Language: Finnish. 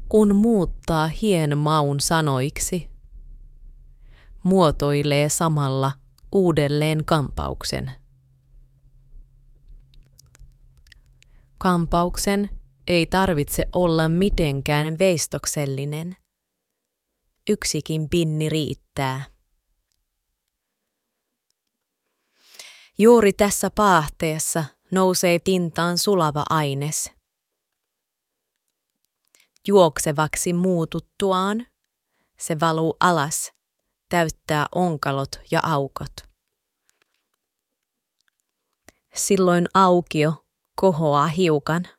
kun muuttaa hien maun sanoiksi, muotoilee samalla uudelleen kampauksen. Kampauksen ei tarvitse olla mitenkään veistoksellinen. Yksikin pinni riittää. Juuri tässä paahteessa nousee pintaan sulava aines. Juoksevaksi muututtuaan se valuu alas, täyttää onkalot ja aukot. Silloin aukio kohoaa hiukan.